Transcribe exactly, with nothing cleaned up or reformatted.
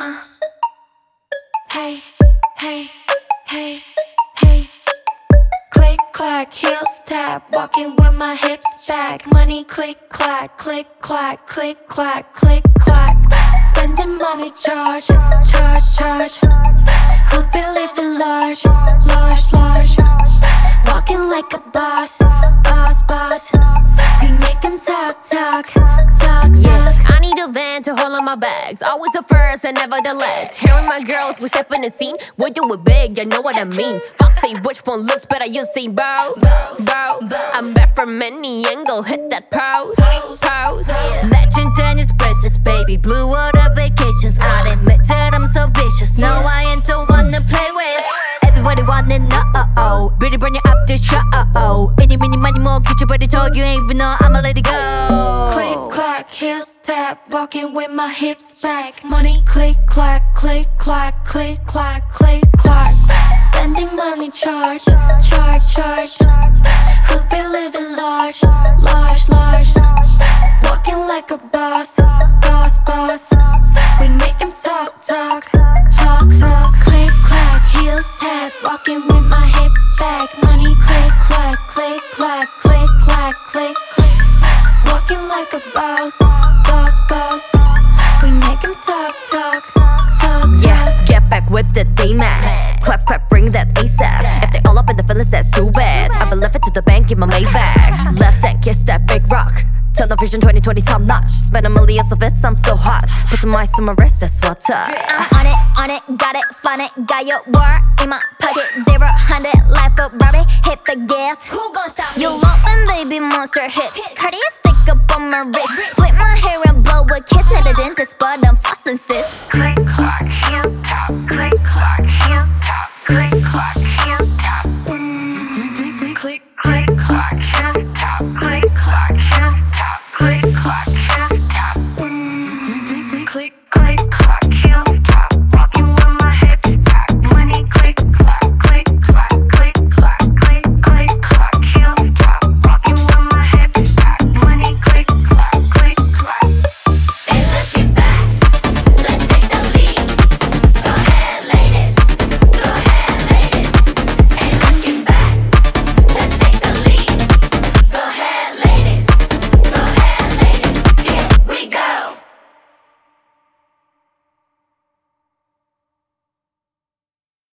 Uh. Hey, hey, hey, hey. Click, clack, heels tap, walking with my hips back. Money click, clack, click, clack, click, clack, click, clack. Spending money, charge, charge, charge. Hope it living large, large, large. Walking like a boss, boss, boss. We make 'em talk, talk, talk, Yeah, talk. I need a van to hold on my bags. Always the first and never the last. Here with my girls, we step in the scene. We do it big, you know what I mean. If I say which one looks better, you see both, both. I'm back from any angle, hit that pose, pose. Legend tennis bracelets, baby. Blue water vacations. I admit that I'm so vicious. No, I ain't the one to play with. Everybody wanna know. Really bring you up the show. Any, mini, money, more. Get your body told you ain't even know I'ma let it go. Click, clack, heels tap, walking with my hips back. Money click, clack, click, clack, click, clack, click, clack. Spending money, charge, charge, charge. Hope it living large, large, large. Walking like a boss, boss, boss. We make 'em talk, talk, talk, talk. Click, clack, heels tap, walking with my hips back. Money click, clack, click, clack, click, clack, click, click. Walking like a boss, boss, boss. We make 'em talk, talk, talk, Yeah, talk. get back with the D-Mac. Clap, clap, bring that ASAP. If they all up in the feelings, that's too bad. I will left it to the bank in my Maybach. Left and kiss that big rock. Tunnel vision twenty twenty top notch. Spend a million of it, I'm so hot. Put some ice on my wrist, that's what's up. I'm on it, on it, got it, fun it, got your word in my pocket. Zero hundred, life go Barbie, hit the gas. Who gon' stop You me? love when baby monster hits. Cardio stick up on my wrist. Flip my hair and blow a kiss. Not a dentist, but I'm flossing sis.